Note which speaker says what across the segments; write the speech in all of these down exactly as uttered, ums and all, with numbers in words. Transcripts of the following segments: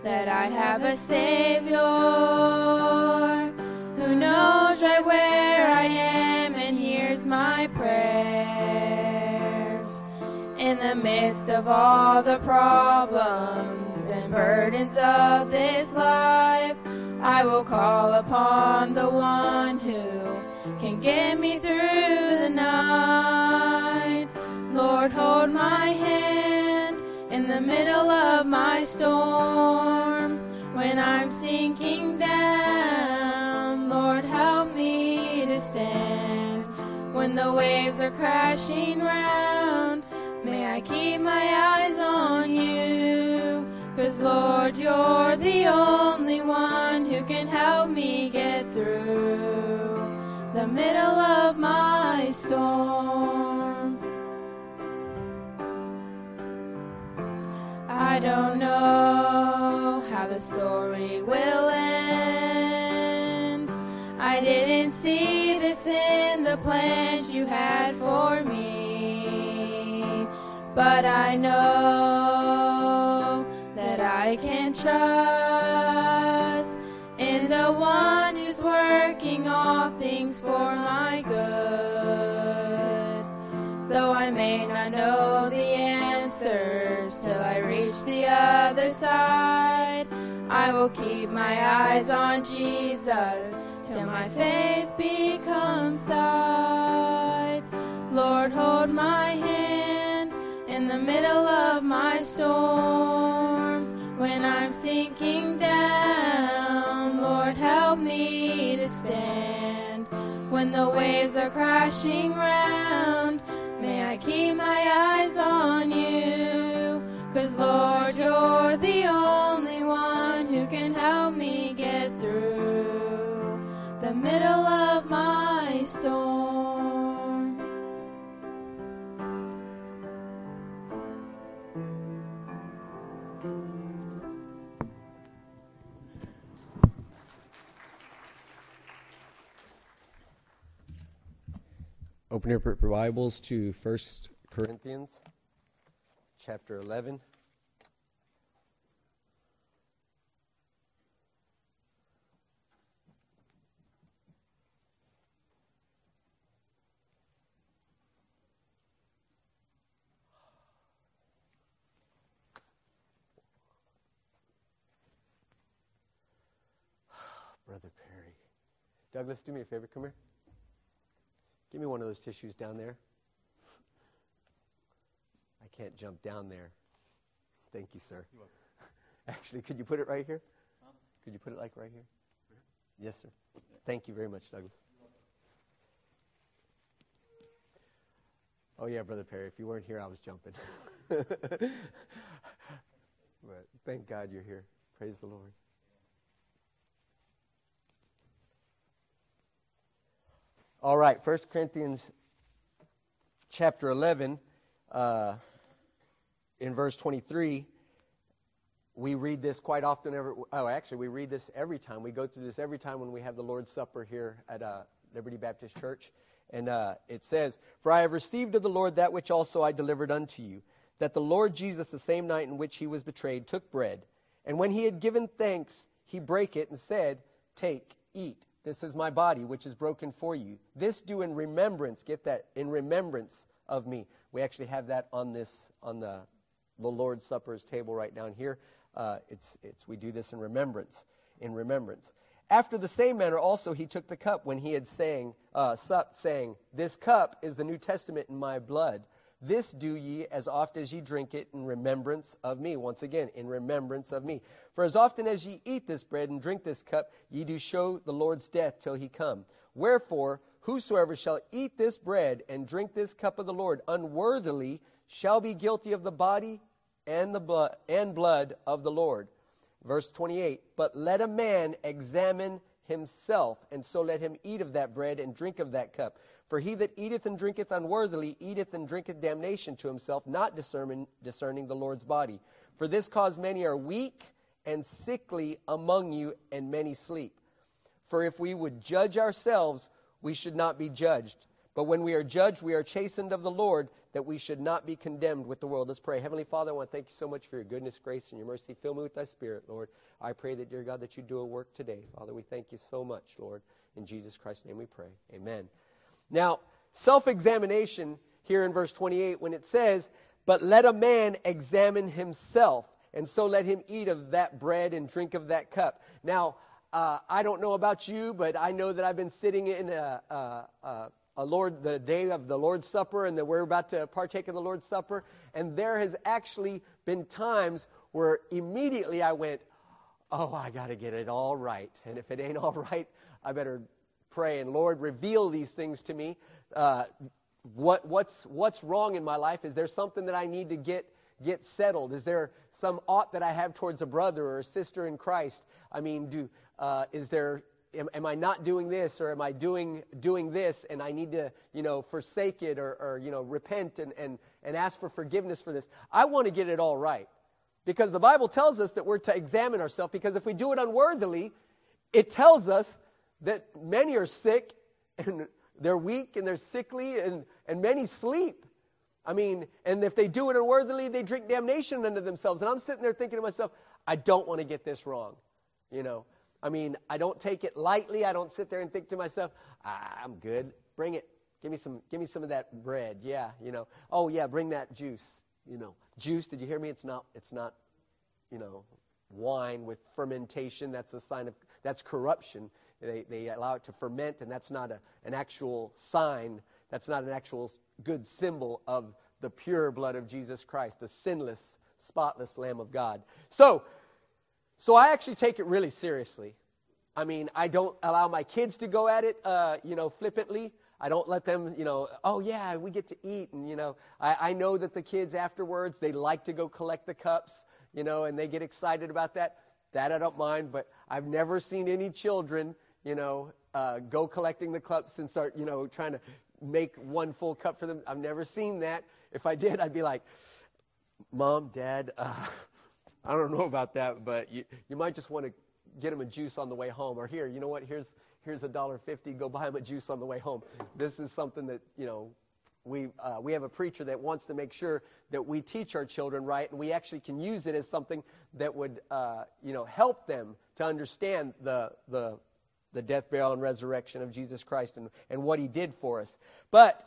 Speaker 1: that I have a Savior who knows right where I am and hears my prayers. In the midst of all the problems and burdens of this life, I will call upon the one who can get me through the night. Lord, hold my hand in the middle of my storm. When I'm sinking down, Lord, help me to stand. When the waves are crashing round, may I keep my eyes on you. 'Cause Lord, you're the only one who can help me get through the middle of my storm. I don't know how the story will end. I didn't see this in the plans you had for me. But I know that I can trust in the one who's working all things for my good. Though I may not know the answers till I reach the other side, I will keep my eyes on Jesus till my faith becomes sight. Lord, hold my hand in the middle of my storm. When I'm sinking down, Lord, help me to stand. When the waves are crashing round, may I keep my eyes on you. 'Cause Lord, you're the only one who can help me get through the middle of my storm.
Speaker 2: Open your Bibles to First Corinthians chapter eleven. Brother Perry. Douglas, do me a favor, come here. Give me one of those tissues down there. I can't jump down there. Thank you, sir.
Speaker 3: You're welcome.
Speaker 2: Actually, could you put it right here?
Speaker 3: Huh?
Speaker 2: Could you put it like right here? Yes, sir. Thank you very much, Douglas. Oh, yeah, Brother Perry, if you weren't here, I was jumping. But thank God you're here. Praise the Lord. All right, First Corinthians chapter eleven, uh, in verse twenty-three, we read this quite often. Every, oh, actually, we read this every time. We go through this every time when we have the Lord's Supper here at uh, Liberty Baptist Church. And uh, it says, "For I have received of the Lord that which also I delivered unto you, that the Lord Jesus, the same night in which he was betrayed, took bread. And when he had given thanks, he brake it and said, Take, eat. This is my body, which is broken for you. This do in remembrance," get that, "in remembrance of me." We actually have that on this, on the, the Lord's Supper's table right down here. Uh, it's, it's, we do this in remembrance, in remembrance. "After the same manner also he took the cup when he had sang, uh, supped, saying, This cup is the New Testament in my blood. This do ye as oft as ye drink it in remembrance of me." Once again, in remembrance of me. "For as often as ye eat this bread and drink this cup, ye do show the Lord's death till he come. Wherefore, whosoever shall eat this bread and drink this cup of the Lord unworthily shall be guilty of the body and the blood and blood of the Lord." Verse twenty-eight, "But let a man examine himself, and so let him eat of that bread and drink of that cup. For he that eateth and drinketh unworthily eateth and drinketh damnation to himself, not discerning, discerning the Lord's body. For this cause many are weak and sickly among you, and many sleep. For if we would judge ourselves, we should not be judged. But when we are judged, we are chastened of the Lord, that we should not be condemned with the world. Let's pray. Heavenly Father, I want to thank you so much for your goodness, grace, and your mercy. Fill me with thy Spirit, Lord. I pray that, dear God, that you do a work today. Father, we thank you so much, Lord. In Jesus Christ's name we pray. Amen. Now, self-examination here in verse twenty-eight, when it says, but let a man examine himself, and so let him eat of that bread and drink of that cup. Now, uh, I don't know about you, but I know that I've been sitting in a, a, a A Lord, the day of the Lord's Supper, and that we're about to partake in the Lord's Supper, and there has actually been times where immediately I went, oh, I got to get it all right, and if it ain't all right, I better pray, and Lord, reveal these things to me. Uh, what what's what's wrong in my life? Is there something that I need to get get settled? Is there some ought that I have towards a brother or a sister in Christ? I mean, do uh, is there Am, am I not doing this, or am I doing doing this, and I need to, you know, forsake it, or, or you know, repent and, and, and ask for forgiveness for this? I want to get it all right, because the Bible tells us that we're to examine ourselves, because if we do it unworthily, it tells us that many are sick, and they're weak, and they're sickly, and, and many sleep. I mean, and if they do it unworthily, they drink damnation unto themselves. And I'm sitting there thinking to myself, I don't want to get this wrong, you know. I mean, I don't take it lightly. I don't sit there and think to myself, ah, I'm good. Bring it. Give me some give me some of that bread. Yeah, you know. Oh, yeah, bring that juice. You know, juice, did you hear me? It's not, it's not, you know, wine with fermentation. That's a sign of, that's corruption. They they allow it to ferment, and that's not a, an actual sign. That's not an actual good symbol of the pure blood of Jesus Christ, the sinless, spotless Lamb of God. So, So I actually take it really seriously. I mean, I don't allow my kids to go at it, uh, you know, flippantly. I don't let them, you know, oh, yeah, we get to eat. And, you know, I, I know that the kids afterwards, they like to go collect the cups, you know, and they get excited about that. That I don't mind, but I've never seen any children, you know, uh, go collecting the cups and start, you know, trying to make one full cup for them. I've never seen that. If I did, I'd be like, Mom, Dad, uh I don't know about that, but you, you might just want to get them a juice on the way home. Or here, you know what, here's here's a dollar fifty, go buy them a juice on the way home. This is something that, you know, we uh, we have a preacher that wants to make sure that we teach our children right, and we actually can use it as something that would, uh, you know, help them to understand the the the death, burial, and resurrection of Jesus Christ and, and what he did for us. But,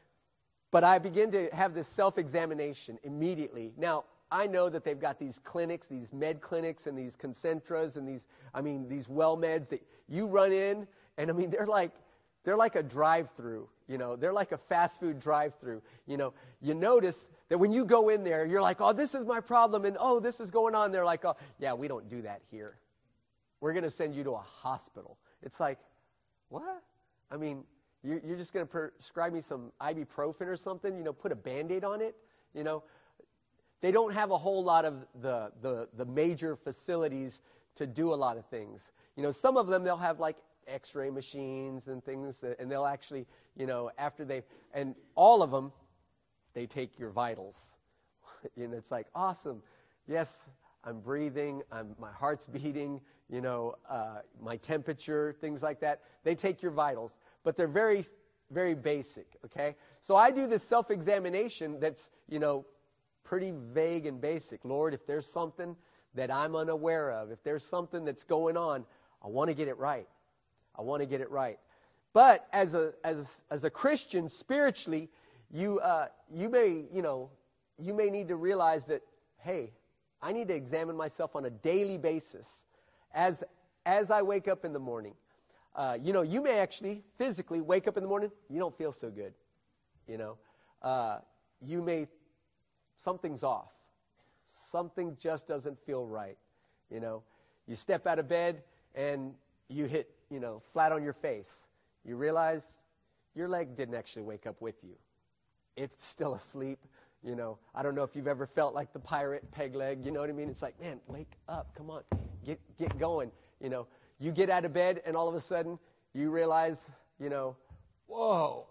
Speaker 2: but I begin to have this self-examination immediately. Now, I know that they've got these clinics, these med clinics, and these concentras, and these, I mean, these well meds that you run in, and I mean, they're like, they're like a drive-through, you know, they're like a fast food drive-through, you know. You notice that when you go in there, you're like, oh, this is my problem, and oh, this is going on. They're like, oh, yeah, we don't do that here. We're going to send you to a hospital. It's like, what? I mean, you're, you're just going to prescribe me some ibuprofen or something, you know, put a Band-Aid on it, you know. They don't have a whole lot of the, the, the major facilities to do a lot of things. You know, some of them, they'll have like x-ray machines and things, that, and they'll actually, you know, after they've, and all of them, they take your vitals. And it's like, awesome. Yes, I'm breathing, I'm, my heart's beating, you know, uh, my temperature, things like that. They take your vitals, but they're very, very basic, okay? So I do this self-examination that's, you know, pretty vague and basic. Lord, if there's something that I'm unaware of, if there's something that's going on, I want to get it right. I want to get it right. But as a as a, as a Christian, spiritually, you uh, you may you know you may need to realize that, hey, I need to examine myself on a daily basis. As as I wake up in the morning, uh, you know, you may actually physically wake up in the morning, you don't feel so good. You know, uh, you may. Something's off. Something just doesn't feel right. You know, you step out of bed and you hit, you know, flat on your face. You realize your leg didn't actually wake up with you. It's still asleep. You know, I don't know if you've ever felt like the pirate peg leg. You know what I mean? It's like, man, wake up. Come on. Get get going. You know, you get out of bed and all of a sudden you realize, you know, whoa,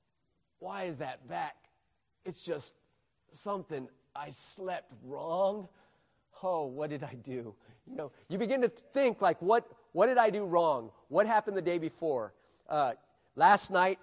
Speaker 2: why is that back? It's just something, I slept wrong. Oh, what did I do? You know, you begin to think like, what what did I do wrong? What happened the day before? Uh, last night,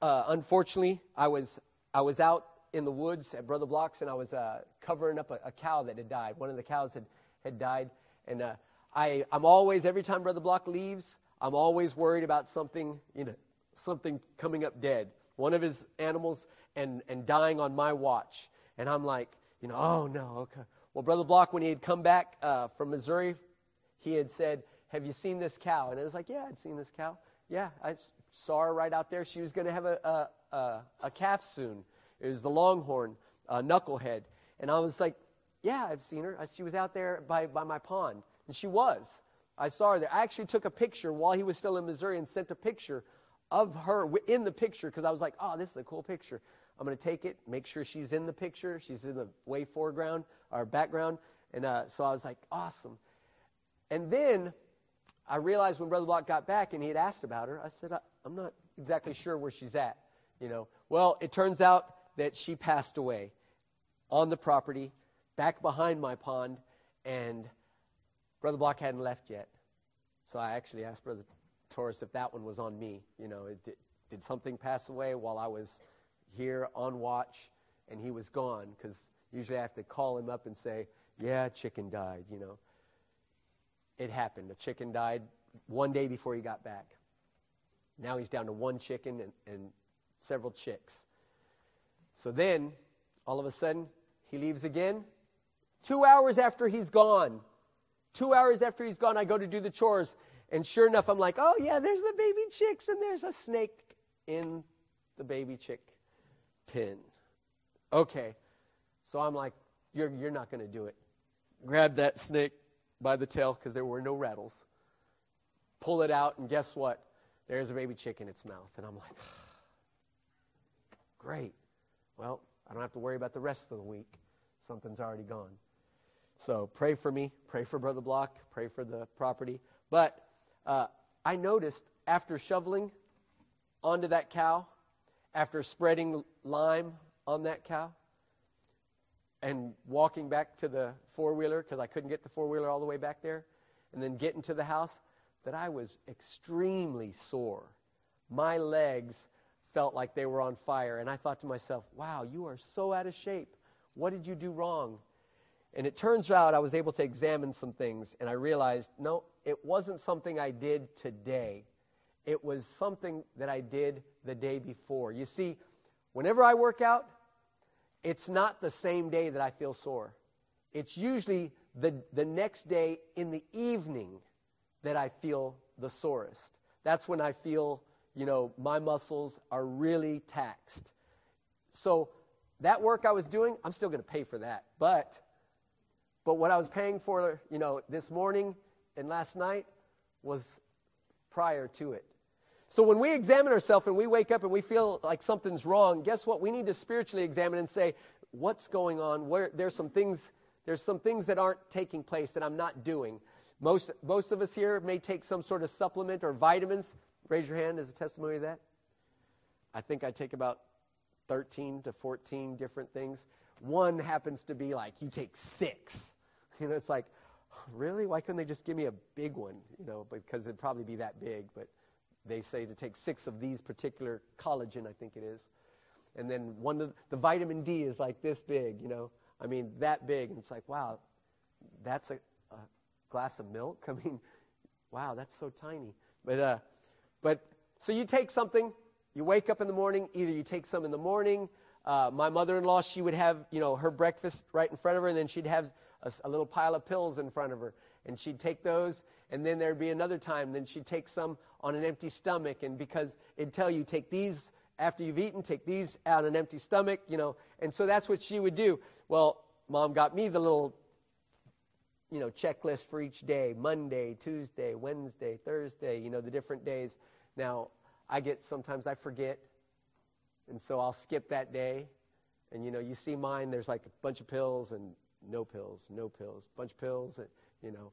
Speaker 2: uh, unfortunately, I was I was out in the woods at Brother Block's, and I was uh, covering up a, a cow that had died. One of the cows had, had died, and uh, I, I'm always, every time Brother Block leaves, I'm always worried about something, you know, something coming up dead. One of his animals and, and dying on my watch. And I'm like, you know, oh, no, okay. Well, Brother Block, when he had come back uh, from Missouri, he had said, have you seen this cow? And I was like, yeah, I'd seen this cow. Yeah, I saw her right out there. She was going to have a, a, a, a calf soon. It was the longhorn, uh, knucklehead. And I was like, yeah, I've seen her. She was out there by, by my pond. And she was. I saw her there. I actually took a picture while he was still in Missouri and sent a picture of her in the picture because I was like, oh, this is a cool picture. I'm going to take it, make sure she's in the picture. She's in the way foreground or background. And uh, so I was like, awesome. And then I realized when Brother Block got back and he had asked about her, I said, I'm not exactly sure where she's at. You know, well, it turns out that she passed away on the property back behind my pond, and Brother Block hadn't left yet. So I actually asked Brother Torres if that one was on me. You know, it, did, did something pass away while I was here on watch and he was gone? Because usually I have to call him up and say, yeah, chicken died, you know. It happened. A chicken died one day before he got back. Now he's down to one chicken and, and several chicks. So then, all of a sudden, he leaves again. Two hours after he's gone, two hours after he's gone, I go to do the chores. And sure enough, I'm like, oh, yeah, there's the baby chicks, and there's a snake in the baby chick pen. Okay. So I'm like, you're, you're not going to do it. Grab that snake by the tail, because there were no rattles. Pull it out, and guess what? There's a baby chick in its mouth. And I'm like, great. Well, I don't have to worry about the rest of the week. Something's already gone. So pray for me. Pray for Brother Block. Pray for the property. But uh, I noticed after shoveling onto that cow, after spreading lime on that cow, and walking back to the four-wheeler, because I couldn't get the four-wheeler all the way back there, and then getting to the house, that I was extremely sore. My legs felt like they were on fire. And I thought to myself, wow, you are so out of shape. What did you do wrong? And it turns out I was able to examine some things, and I realized, no, it wasn't something I did today. It was something that I did the day before. You see, whenever I work out, it's not the same day that I feel sore. It's usually the, the next day in the evening that I feel the sorest. That's when I feel, you know, my muscles are really taxed. So that work I was doing, I'm still going to pay for that. But but what I was paying for, you know, this morning and last night was prior to it. So when we examine ourselves and we wake up and we feel like something's wrong, guess what? We need to spiritually examine and say, what's going on? Where there's some things, there's some things that aren't taking place that I'm not doing. Most most of us here may take some sort of supplement or vitamins. Raise your hand as a testimony of that. I think I take about thirteen to fourteen different things. One happens to be like, you take six. You know, it's like, really? Why couldn't they just give me a big one? You know, because it'd probably be that big. But they say to take six of these particular collagen, I think it is. And then one of the vitamin D is like this big, you know. I mean, that big. And it's like, wow, that's a, a glass of milk? I mean, wow, that's so tiny. But, uh, but so you take something, you wake up in the morning, either you take some in the morning. Uh, my mother-in-law, she would have, you know, her breakfast right in front of her, and then she'd have a, a little pile of pills in front of her. And she'd take those, and then there'd be another time, then she'd take some on an empty stomach. And because it'd tell you, take these after you've eaten, take these on an empty stomach, you know. And so that's what she would do. Well, Mom got me the little, you know, checklist for each day, Monday, Tuesday, Wednesday, Thursday, you know, the different days. Now, I get, sometimes I forget, and so I'll skip that day. And, you know, you see mine, there's like a bunch of pills and no pills, no pills, bunch of pills, and, you know.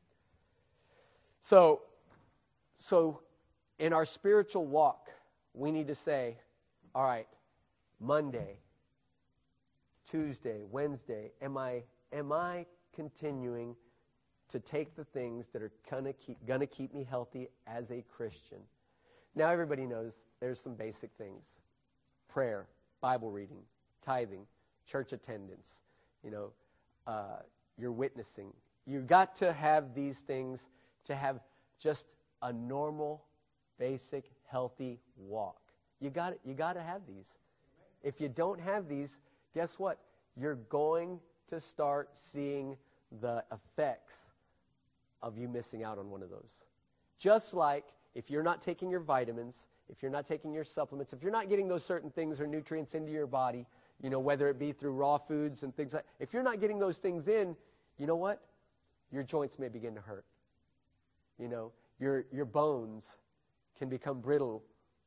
Speaker 2: So, so in our spiritual walk, we need to say, all right, Monday, Tuesday, Wednesday, am I am I continuing to take the things that are gonna keep gonna keep me healthy as a Christian? Now everybody knows there's some basic things. Prayer, Bible reading, tithing, church attendance, you know, uh, you're witnessing. You've got to have these things to have just a normal, basic, healthy walk. You got you got to have these. If you don't have these, guess what? You're going to start seeing the effects of you missing out on one of those. Just like if you're not taking your vitamins, if you're not taking your supplements, if you're not getting those certain things or nutrients into your body, you know, whether it be through raw foods and things like, if you're not getting those things in, you know what? Your joints may begin to hurt. You know, your your bones can become brittle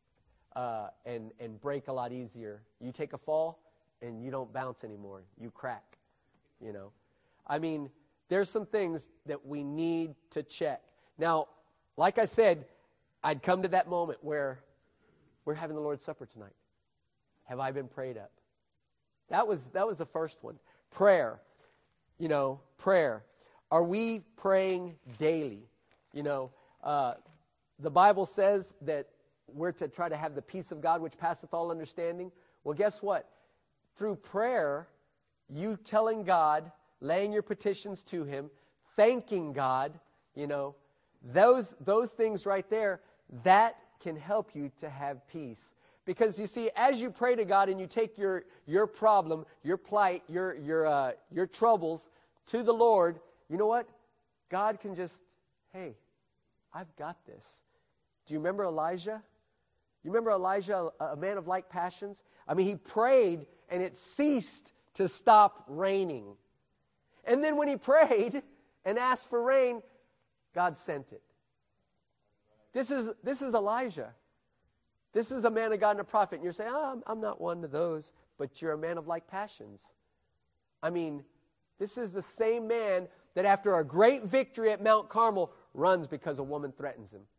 Speaker 2: uh, and and break a lot easier. You take a fall and you don't bounce anymore. You crack. You know, I mean, there's some things that we need to check. Now, like I said, I'd come to that moment where we're having the Lord's Supper tonight. Have I been prayed up? That was that was the first one. Prayer. You know, prayer. Are we praying daily? You know, uh, the Bible says that we're to try to have the peace of God which passeth all understanding. Well, guess what? Through prayer, you telling God, laying your petitions to Him, thanking God, you know, those those things right there, that can help you to have peace. Because you see, as you pray to God and you take your your problem, your plight, your your uh, your troubles to the Lord, you know what? God can just, hey, I've got this. Do you remember Elijah? You remember Elijah, a, a man of like passions? I mean, he prayed and it ceased to stop raining. And then when he prayed and asked for rain, God sent it. This is this is Elijah. This is a man of God and a prophet. And you're saying, oh, I'm, I'm not one of those, but you're a man of like passions. I mean, this is the same man that after a great victory at Mount Carmel runs because a woman threatens him.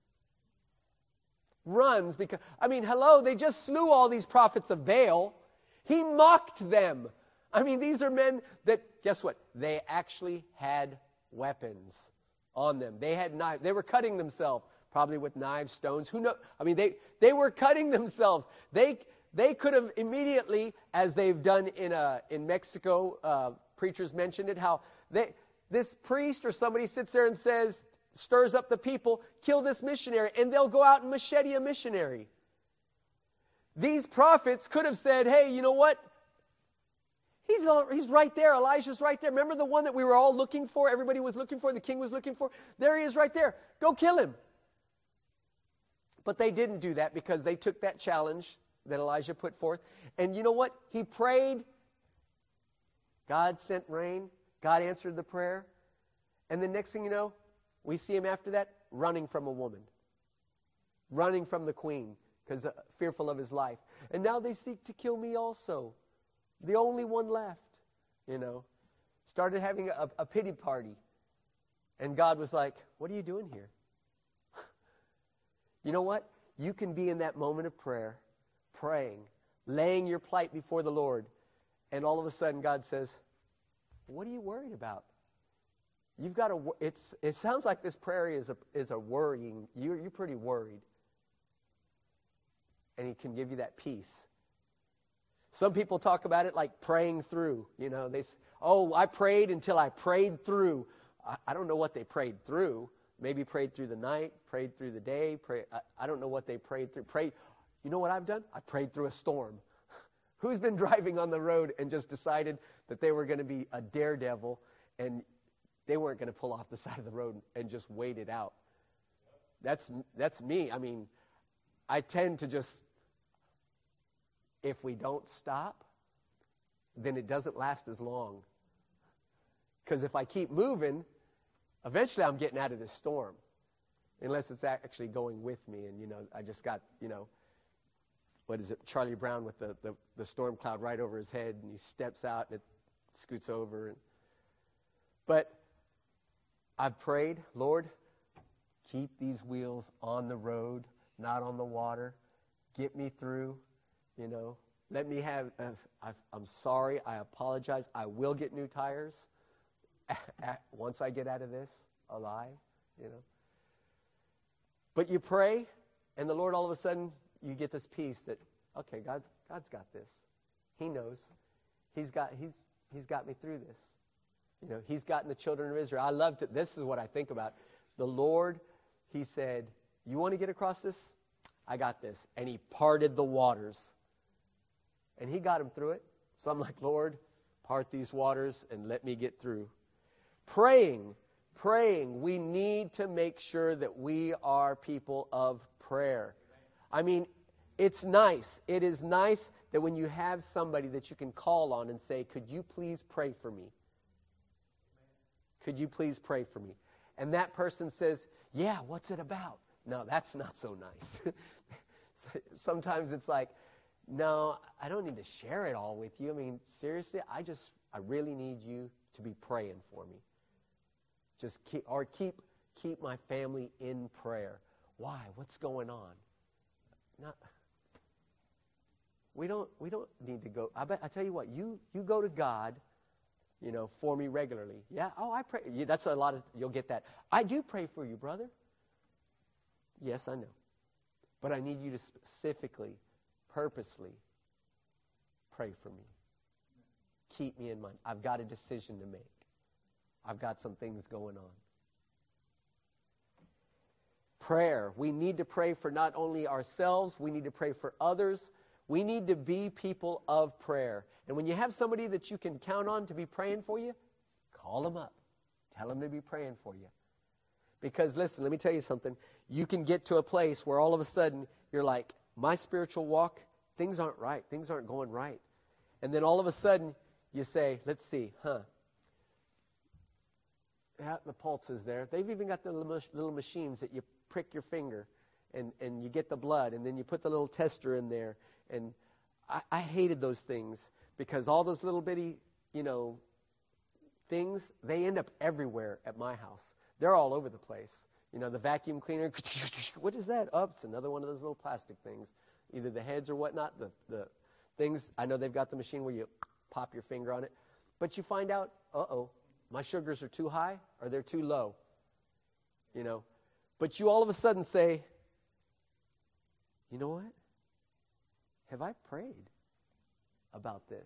Speaker 2: Runs because, I mean, hello, they just slew all these prophets of Baal. He mocked them. I mean, these are men that, guess what? They actually had weapons on them. They had knives. They were cutting themselves, probably with knives, stones. Who knows? I mean, they, they were cutting themselves. They they could have immediately, as they've done in uh, in Mexico, uh, preachers mentioned it, how they this priest or somebody sits there and says, stirs up the people, kill this missionary, and they'll go out and machete a missionary. These prophets could have said, hey, you know what? He's, he's right there. Elijah's right there. Remember the one that we were all looking for? Everybody was looking for, the king was looking for? There he is right there. Go kill him. But they didn't do that because they took that challenge that Elijah put forth. And you know what? He prayed. God sent rain. God answered the prayer. And the next thing you know, we see him after that running from a woman. Running from the queen because uh, fearful of his life. And now they seek to kill me also. The only one left, you know. Started having a, a pity party. And God was like, what are you doing here? You know what? You can be in that moment of prayer, praying, laying your plight before the Lord, and all of a sudden God says, what are you worried about? You've got a, it's, it sounds like this prayer is a, is a worrying, you're, you're pretty worried. And He can give you that peace. Some people talk about it like praying through. You know, they say, oh, I prayed until I prayed through. I, I don't know what they prayed through. Maybe prayed through the night, prayed through the day. Pray, I, I don't know what they prayed through. Pray, you know what I've done? I prayed through a storm. Who's been driving on the road and just decided that they were going to be a daredevil and they weren't going to pull off the side of the road and just wait it out? That's that's me. I mean, I tend to just, if we don't stop, then it doesn't last as long. Because if I keep moving, eventually I'm getting out of this storm. Unless it's actually going with me. And, you know, I just got, you know, what is it, Charlie Brown with the, the, the storm cloud right over his head. And he steps out and it scoots over. And, but I've prayed, Lord, keep these wheels on the road, not on the water. Get me through, you know. Let me have, uh, I've, I'm sorry, I apologize. I will get new tires once I get out of this alive, you know. But you pray, And the Lord, all of a sudden, you get this peace that, okay, God, God's got this. He knows. He's got, he's, he's got me through this. You know, he's gotten the children of Israel. I love to, this is what I think about. The Lord, he said, you want to get across this? I got this. And he parted the waters. And he got him through it. So I'm like, Lord, part these waters and let me get through. Praying, praying. We need to make sure that we are people of prayer. I mean, it's nice. It is nice that when you have somebody that you can call on and say, could you please pray for me? Could you please pray for me? And that person says, yeah, what's it about? No, that's not so nice. Sometimes it's like, no, I don't need to share it all with you. I mean, seriously, I just, I really need you to be praying for me. Just keep, or keep, keep my family in prayer. Why? What's going on? Not, we don't, we don't need to go. I bet, I tell you what, you, you go to God, you know, for me regularly. Yeah, oh, I pray. Yeah, that's a lot of, you'll get that. I do pray for you, brother. Yes, I know. But I need you to specifically, purposely pray for me. Keep me in mind. I've got a decision to make. I've got some things going on. Prayer. We need to pray for not only ourselves, we need to pray for others. We need to be people of prayer. And when you have somebody that you can count on to be praying for you, call them up. Tell them to be praying for you. Because listen, let me tell you something. You can get to a place where all of a sudden you're like, my spiritual walk, things aren't right. Things aren't going right. And then all of a sudden you say, let's see, huh? Yeah, the pulse is there. They've even got the little, little machines that you prick your finger and, and you get the blood, and then you put the little tester in there. And I, I hated those things because all those little bitty, you know, things, they end up everywhere at my house. They're all over the place. You know, the vacuum cleaner, what is that? Oh, it's another one of those little plastic things. Either the heads or whatnot, the, the things, I know they've got the machine where you pop your finger on it. But you find out, uh-oh, my sugars are too high or they're too low. You know, but you all of a sudden say, you know what? Have I prayed about this?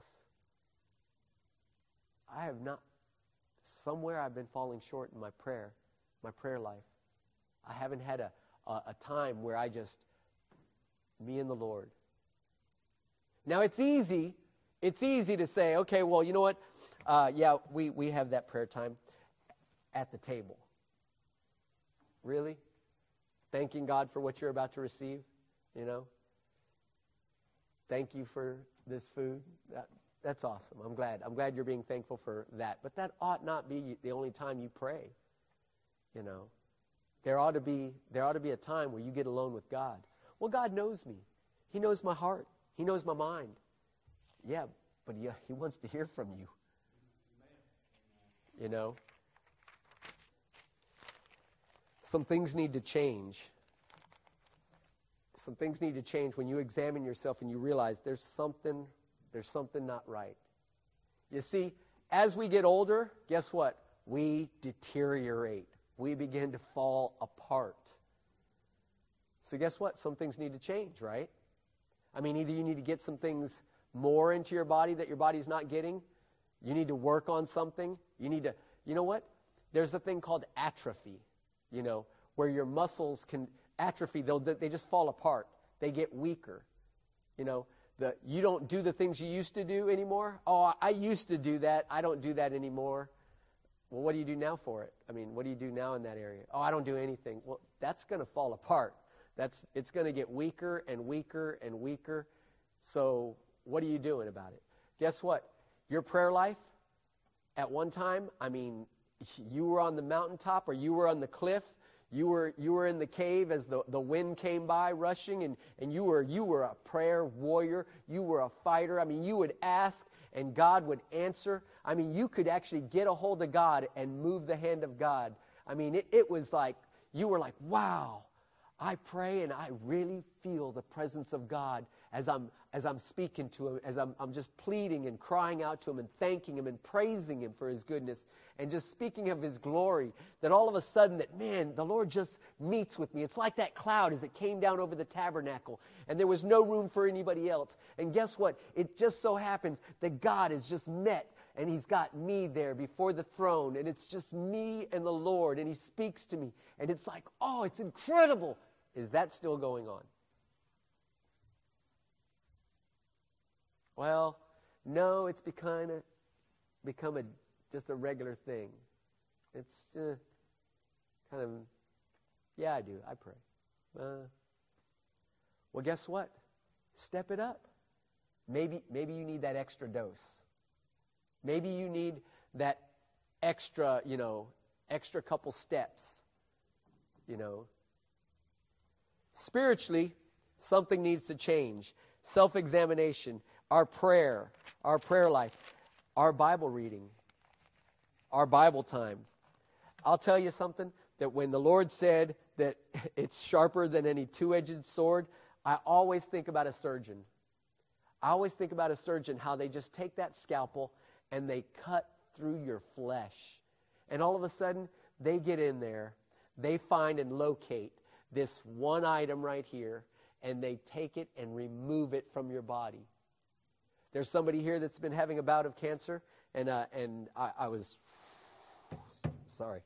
Speaker 2: I have not. Somewhere I've been falling short in my prayer, my prayer life. I haven't had a, a, a time where I just, me and the Lord. Now it's easy, it's easy to say, okay, well, you know what? Uh, yeah, we, we have that prayer time at the table. Really? Thanking God for what you're about to receive, you know? Thank you for this food. That, That's awesome. I'm glad. I'm glad you're being thankful for that. But that ought not be the only time you pray. You know, there ought to be there ought to be a time where you get alone with God. Well, God knows me. He knows my heart. He knows my mind. Yeah, but he, he wants to hear from you. You know, some things need to change. Some things need to change when you examine yourself and you realize there's something. There's something not right. You see, as we get older, guess what? We deteriorate. We begin to fall apart. So guess what? Some things need to change, right? I mean, either you need to get some things more into your body that your body's not getting. You need to work on something. You need to, you know what? There's a thing called atrophy, you know, where your muscles can atrophy. They'll, they just fall apart. They get weaker, you know. The, you don't do the things you used to do anymore. Oh, I used to do that. I don't do that anymore. Well, what do you do now for it? I mean, what do you do now in that area? Oh, I don't do anything. Well, that's going to fall apart. That's it's going to get weaker and weaker and weaker. So what are you doing about it? Guess what? Your prayer life, at one time, I mean, you were on the mountaintop or you were on the cliff. You were you were in the cave as the, the wind came by rushing, and, and you were you were a prayer warrior. You were a fighter. I mean, you would ask and God would answer. I mean, you could actually get a hold of God and move the hand of God. I mean, it, it was like, you were like, wow, I pray and I really feel the presence of God as I'm as I'm speaking to him, as I'm, I'm just pleading and crying out to him and thanking him and praising him for his goodness and just speaking of his glory, that all of a sudden that, man, the Lord just meets with me. It's like that cloud as it came down over the tabernacle and there was no room for anybody else. And guess what? It just so happens that God has just met and he's got me there before the throne, and it's just me and the Lord, and he speaks to me. And it's like, oh, it's incredible. Is that still going on? Well, no, it's become a, become a just a regular thing. It's uh, kind of, yeah, I do. I pray. Uh, well, guess what? Step it up. Maybe, maybe you need that extra dose. Maybe you need that extra, you know, extra couple steps, you know. Spiritually, something needs to change. Self-examination, our prayer, our prayer life, our Bible reading, our Bible time. I'll tell you something, that when the Lord said that it's sharper than any two-edged sword, I always think about a surgeon. I always think about a surgeon, how they just take that scalpel and they cut through your flesh. And all of a sudden, they get in there, they find and locate this one item right here, and they take it and remove it from your body. There's somebody here that's been having a bout of cancer, and uh, and I, I was, sorry.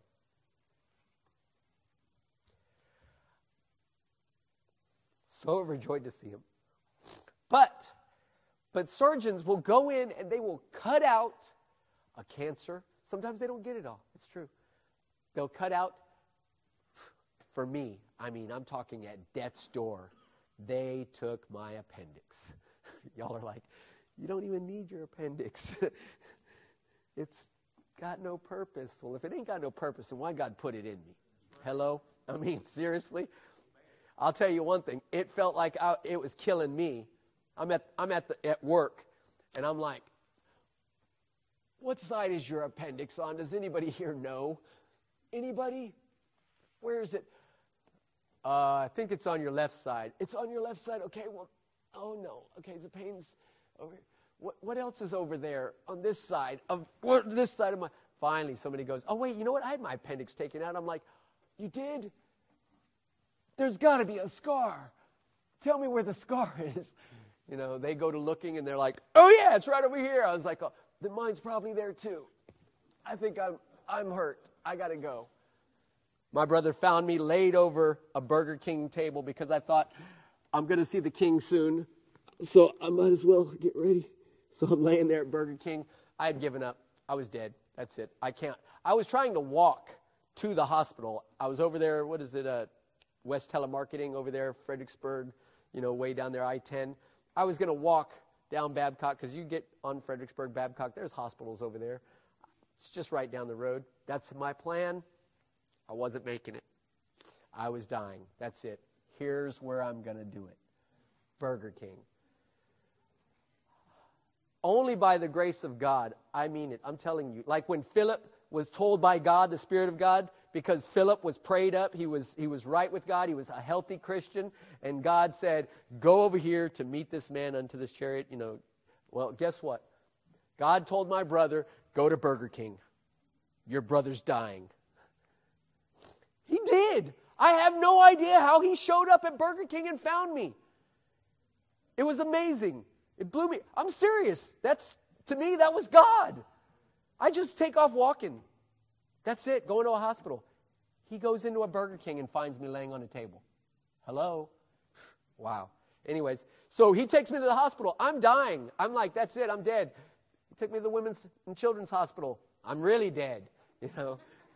Speaker 2: So overjoyed to see him. But, but surgeons will go in and they will cut out a cancer. Sometimes they don't get it all. It's true. They'll cut out, for me, I mean, I'm talking at death's door. They took my appendix. Y'all are like, you don't even need your appendix. It's got no purpose. Well, if it ain't got no purpose, then why God put it in me? Hello? I mean, seriously? I'll tell you one thing. It felt like I, it was killing me. I'm at I'm at the at work, and I'm like, what side is your appendix on? Does anybody here know? Anybody? Where is it? Uh, I think it's on your left side. It's on your left side. Okay, well, oh no. Okay, the pain's over here. What, what else is over there on this side of what, this side of my? Finally, somebody goes, oh wait, you know what? I had my appendix taken out. I'm like, you did? There's got to be a scar. Tell me where the scar is. You know, they go to looking and they're like, oh yeah, it's right over here. I was like, oh, then mine's probably there too. I think I'm I'm hurt. I got to go. My brother found me laid over a Burger King table because I thought, I'm going to see the king soon, so I might as well get ready. So I'm laying there at Burger King. I had given up. I was dead. That's it. I can't. I was trying to walk to the hospital. I was over there, what is it, uh, West Telemarketing over there, Fredericksburg, you know, way down there, I ten. I was going to walk down Babcock because you get on Fredericksburg, Babcock. There's hospitals over there. It's just right down the road. That's my plan. I wasn't making it. I was dying. That's it. Here's where I'm going to do it. Burger King. Only by the grace of God. I mean it. I'm telling you. Like when Philip was told by God, the Spirit of God, because Philip was prayed up. He was, he was right with God. He was a healthy Christian. And God said, go over here to meet this man unto this chariot. You know, well, guess what? God told my brother, go to Burger King. Your brother's dying. He did. I have no idea how he showed up at Burger King and found me. It was amazing. It blew me. I'm serious. That's, to me, that was God. I just take off walking. That's it, going to a hospital. He goes into a Burger King and finds me laying on a table. Hello? Wow. Anyways, so he takes me to the hospital. I'm dying. I'm like, that's it, I'm dead. He took me to the Women's and Children's Hospital. I'm really dead, you know.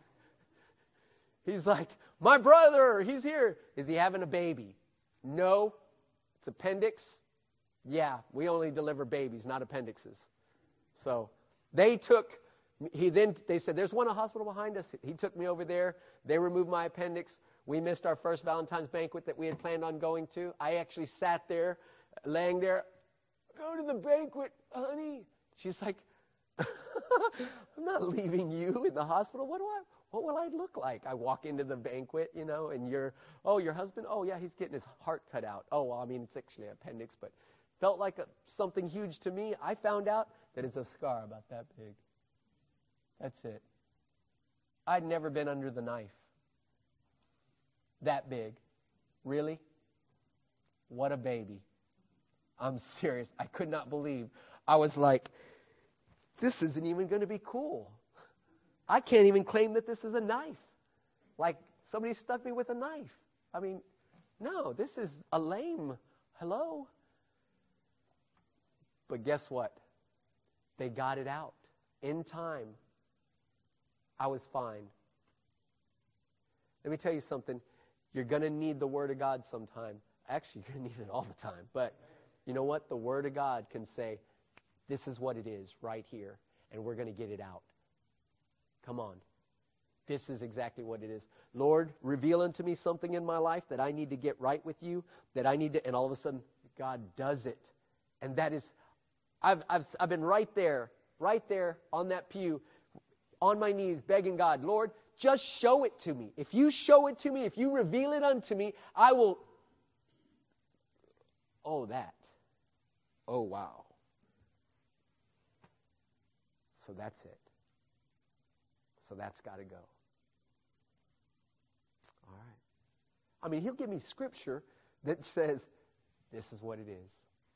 Speaker 2: He's like, my brother, he's here. Is he having a baby? No. It's appendix. Yeah, we only deliver babies, not appendixes. So they took, he then, they said, there's one a hospital behind us. He took me over there. They removed my appendix. We missed our first Valentine's banquet that we had planned on going to. I actually sat there, laying there. Go to the banquet, honey. She's like, I'm not leaving you in the hospital. What do I, what will I look like? I walk into the banquet, you know, and you're, oh, your husband? Oh, yeah, he's getting his heart cut out. Oh, well, I mean, it's actually an appendix, but felt like a, something huge to me. I found out that it's a scar about that big. That's it. I'd never been under the knife. That big. Really? What a baby. I'm serious. I could not believe. I was like, this isn't even going to be cool. I can't even claim that this is a knife. Like somebody stuck me with a knife. I mean, no, this is a lame, hello? But guess what? They got it out. In time, I was fine. Let me tell you something. You're going to need the Word of God sometime. Actually, you're going to need it all the time. But you know what? The Word of God can say, this is what it is right here, and we're going to get it out. Come on. This is exactly what it is. Lord, reveal unto me something in my life that I need to get right with you, that I need to, and all of a sudden, God does it. And that is, I've, I've, I've been right there, right there on that pew, on my knees, begging God, Lord, just show it to me. If you show it to me, if you reveal it unto me, I will, oh, that. Oh, wow. So that's it. So that's got to go. All right. I mean, he'll give me scripture that says, this is what it is.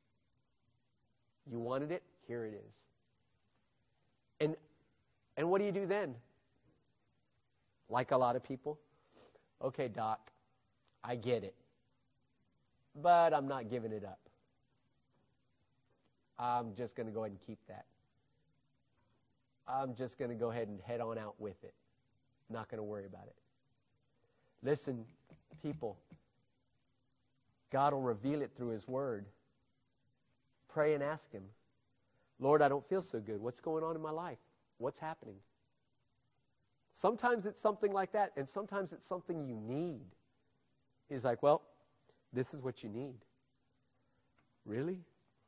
Speaker 2: You wanted it? Here it is. And, and what do you do then? Like a lot of people, okay, Doc, I get it, but I'm not giving it up. I'm just going to go ahead and keep that. I'm just going to go ahead and head on out with it. Not going to worry about it. Listen, people, God will reveal it through His Word. Pray and ask Him, Lord, I don't feel so good. What's going on in my life? What's happening? Sometimes it's something like that, and sometimes it's something you need. He's like, well, this is what you need. Really?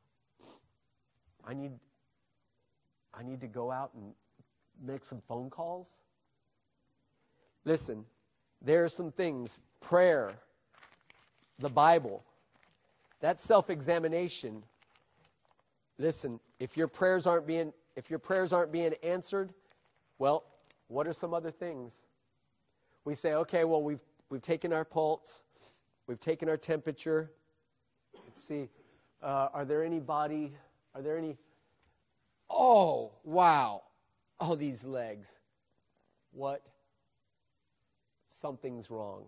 Speaker 2: I need, I need to go out and make some phone calls? Listen, there are some things, prayer, the Bible, that self-examination. Listen, if your prayers aren't being, if your prayers aren't being answered, well, what are some other things? We say, okay, well, we've we've taken our pulse, we've taken our temperature. Let's see, uh, are there any body, are there any, oh, wow, oh, these legs. What? Something's wrong.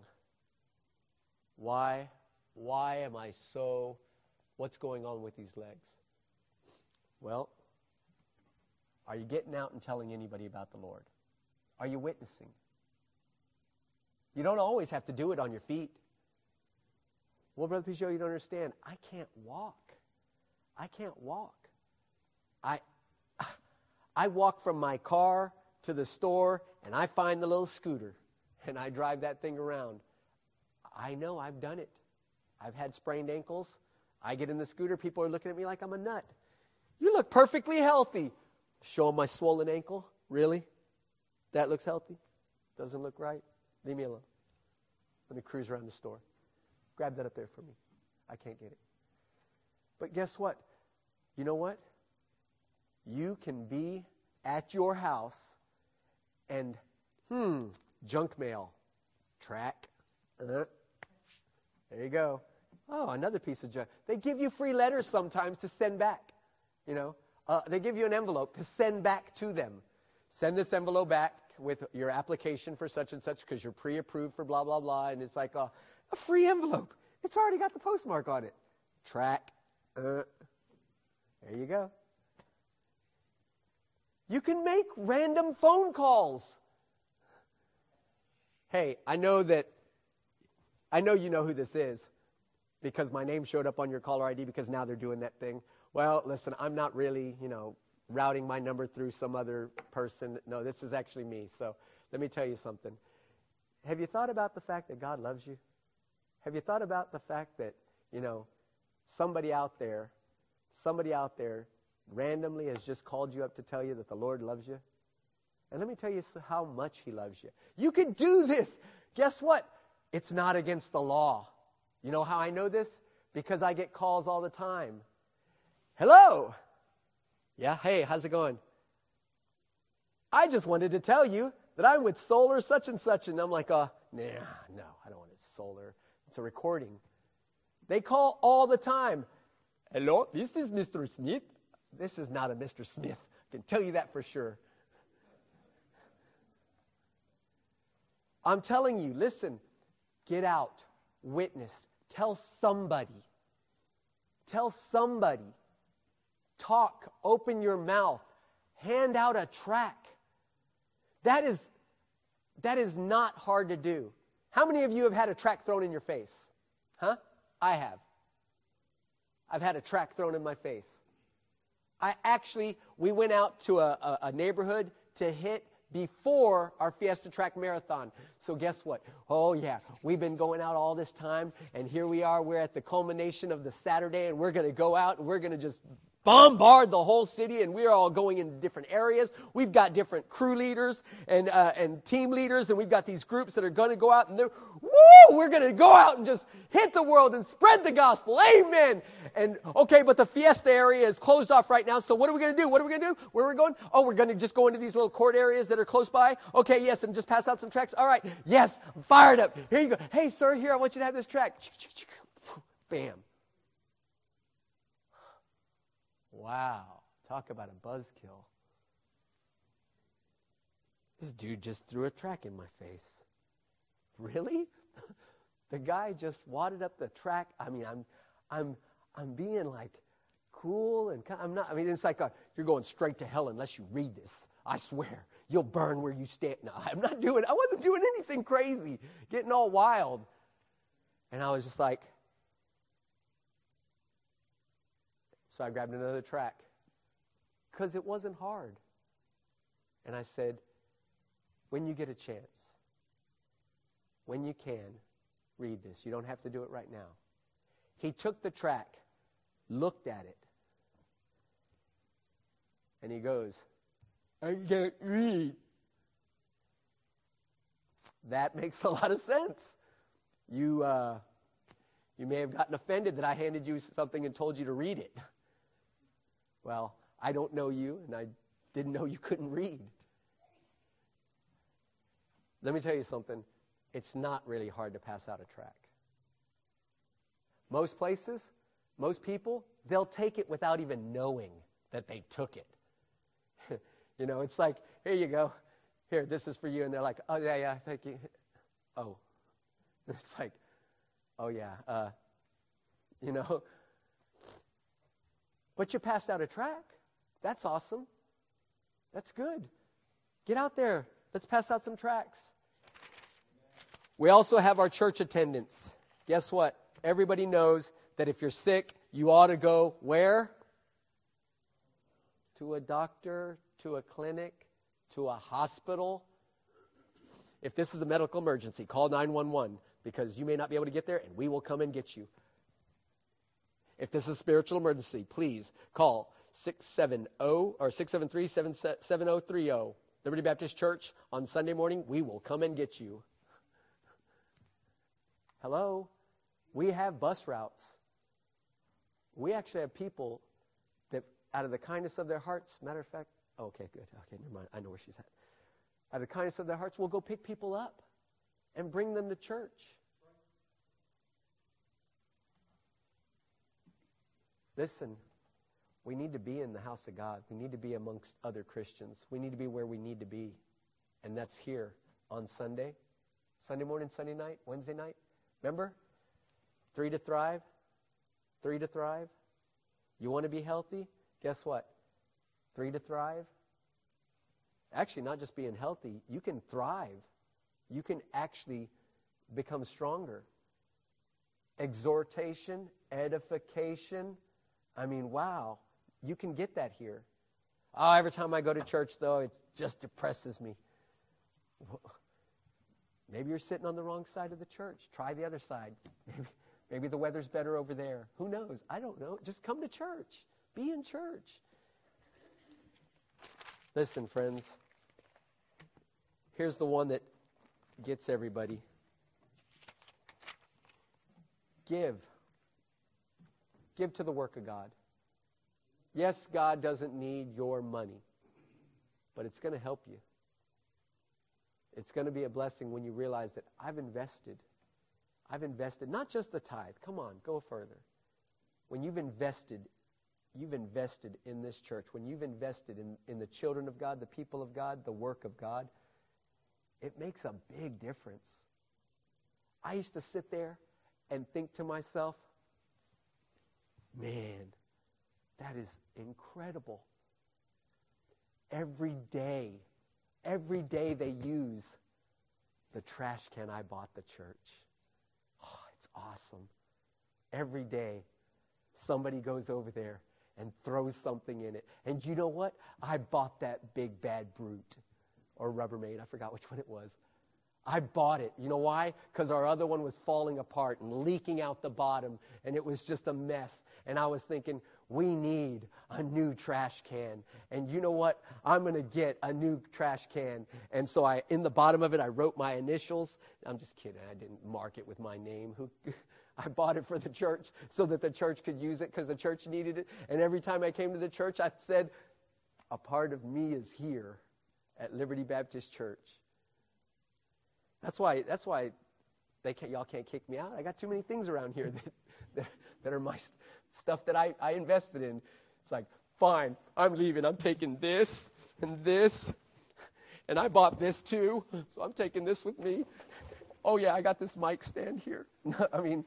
Speaker 2: Why? Why am I so, what's going on with these legs? Well, are you getting out and telling anybody about the Lord? Are you witnessing? You don't always have to do it on your feet. Well, Brother Pichot, you don't understand. I can't walk. I can't walk. I, I walk from my car to the store, and I find the little scooter, and I drive that thing around. I know, I've done it. I've had sprained ankles. I get in the scooter, people are looking at me like I'm a nut. You look perfectly healthy. Show them my swollen ankle. Really? That looks healthy? Doesn't look right? Leave me alone. Let me cruise around the store. Grab that up there for me. I can't get it. But guess what? You know what? You can be at your house and, hmm, junk mail. Track. Uh, there you go. Oh, another piece of junk. They give you free letters sometimes to send back. You know, uh, they give you an envelope to send back to them. Send this envelope back with your application for such and such because you're pre-approved for blah, blah, blah. And it's like a, a free envelope. It's already got the postmark on it. Track. Uh, there you go. You can make random phone calls. Hey, I know that, I know you know who this is because my name showed up on your caller I D because now they're doing that thing. Well, listen, I'm not really, you know, routing my number through some other person. No, this is actually me. So let me tell you something. Have you thought about the fact that God loves you? Have you thought about the fact that, you know, somebody out there, somebody out there randomly has just called you up to tell you that the Lord loves you? And let me tell you how much He loves you. You can do this. Guess what? It's not against the law. You know how I know this? Because I get calls all the time. Hello. Yeah, hey, how's it going? I just wanted to tell you that I'm with Solar such and such. And I'm like, uh, nah, no, I don't want it Solar. It's a recording. They call all the time. Hello, this is Mister Smith. This is not a Mister Smith. I can tell you that for sure. I'm telling you, listen, get out, witness, tell somebody. Tell somebody. Talk, open your mouth, hand out a tract. That is, that is not hard to do. How many of you have had a tract thrown in your face? Huh? I have. I've had a tract thrown in my face. I actually, we went out to a, a, a neighborhood to hit before our Fiesta Track Marathon. So guess what? Oh yeah, we've been going out all this time, and here we are. We're at the culmination of the Saturday, and we're going to go out, and we're going to just bombard the whole city, and we're all going into different areas. We've got different crew leaders and uh, and team leaders, and we've got these groups that are going to go out, and they're, woo, we're going to go out and just hit the world and spread the gospel. Amen. And, okay, but the Fiesta area is closed off right now, so what are we going to do? What are we going to do? Where are we going? Oh, we're going to just go into these little court areas that are close by? Okay, yes, and just pass out some tracts? All right, yes, I'm fired up. Here you go. Hey, sir, here, I want you to have this tract. Bam. Wow, talk about a buzzkill. This dude just threw a tract in my face. Really? The guy just wadded up the tract. I mean, I'm I'm I'm being like cool and I'm not, I mean, it's like a, you're going straight to hell unless you read this. I swear, you'll burn where you stand. No, I'm not doing, I wasn't doing anything crazy, getting all wild. And I was just like, so I grabbed another tract because it wasn't hard. And I said, when you get a chance, when you can, read this. You don't have to do it right now. He took the tract, looked at it, and he goes, I can't read. That makes a lot of sense. You, uh, you may have gotten offended that I handed you something and told you to read it. Well, I don't know you, and I didn't know you couldn't read. Let me tell you something. It's not really hard to pass out a tract. Most places, most people, they'll take it without even knowing that they took it. You know, it's like, here you go. Here, this is for you. And they're like, oh, yeah, yeah, thank you. Oh. It's like, oh, yeah, uh, you know. But you passed out a tract. That's awesome. That's good. Get out there. Let's pass out some tracts. We also have our church attendance. Guess what? Everybody knows that if you're sick, you ought to go where? To a doctor, to a clinic, to a hospital. If this is a medical emergency, call nine one one because you may not be able to get there and we will come and get you. If this is a spiritual emergency, please call six seven zero or six seven three, seven zero three zero. Liberty Baptist Church on Sunday morning, we will come and get you. Hello? We have bus routes. We actually have people that, out of the kindness of their hearts, matter of fact, oh, okay, good. Okay, never mind. I know where she's at. Out of the kindness of their hearts, we'll go pick people up and bring them to church. Listen, we need to be in the house of God. We need to be amongst other Christians. We need to be where we need to be. And that's here on Sunday. Sunday morning, Sunday night, Wednesday night. Remember? Three to thrive. Three to thrive. You want to be healthy? Guess what? Three to thrive. Actually, not just being healthy. You can thrive. You can actually become stronger. Exhortation, edification. I mean, wow. You can get that here. Oh, every time I go to church, though, it just depresses me. Maybe you're sitting on the wrong side of the church. Try the other side. Maybe, maybe the weather's better over there. Who knows? I don't know. Just come to church. Be in church. Listen, friends. Here's the one that gets everybody. Give. Give to the work of God. Yes, God doesn't need your money, but it's going to help you. It's going to be a blessing when you realize that I've invested. I've invested, not just the tithe. Come on, go further. When you've invested, you've invested in this church. When you've invested in, in the children of God, the people of God, the work of God, it makes a big difference. I used to sit there and think to myself, man, that is incredible. Every day, every day they use the trash can I bought the church. Oh, it's awesome. Every day, somebody goes over there and throws something in it. And you know what? I bought that big bad brute. Or Rubbermaid, I forgot which one it was. I bought it. You know why? Because our other one was falling apart and leaking out the bottom, and it was just a mess. And I was thinking, we need a new trash can. And you know what? I'm going to get a new trash can. And so I, in the bottom of it, I wrote my initials. I'm just kidding. I didn't mark it with my name. Who? I bought it for the church so that the church could use it because the church needed it. And every time I came to the church, I said, a part of me is here at Liberty Baptist Church. That's why that's why they can't, y'all can't kick me out. I got too many things around here that that, that are my st- stuff that I, I invested in. It's like, fine, I'm leaving. I'm taking this and this. And I bought this too, so I'm taking this with me. Oh, yeah, I got this mic stand here. I mean,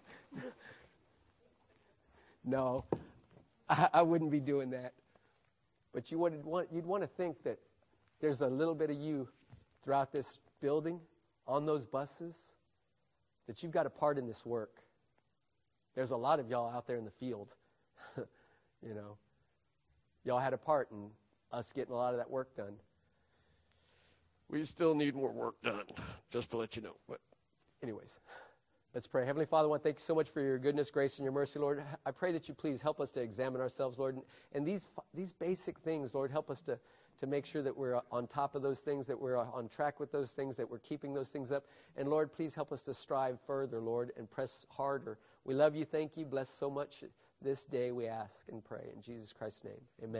Speaker 2: no, I, I wouldn't be doing that. But you would want, you'd want to think that there's a little bit of you throughout this building, on those buses, that you've got a part in this work. There's a lot of y'all out there in the field. You know, y'all had a part in us getting a lot of that work done. We still need more work done, just to let you know. But anyways, let's pray. Heavenly Father, I want to thank you so much for your goodness, grace, and your mercy, Lord. I pray that you please help us to examine ourselves, Lord. And, and these these basic things, Lord, help us to, to make sure that we're on top of those things, that we're on track with those things, that we're keeping those things up. And, Lord, please help us to strive further, Lord, and press harder. We love you. Thank you. Bless so much this day, we ask and pray. In Jesus Christ's name, amen.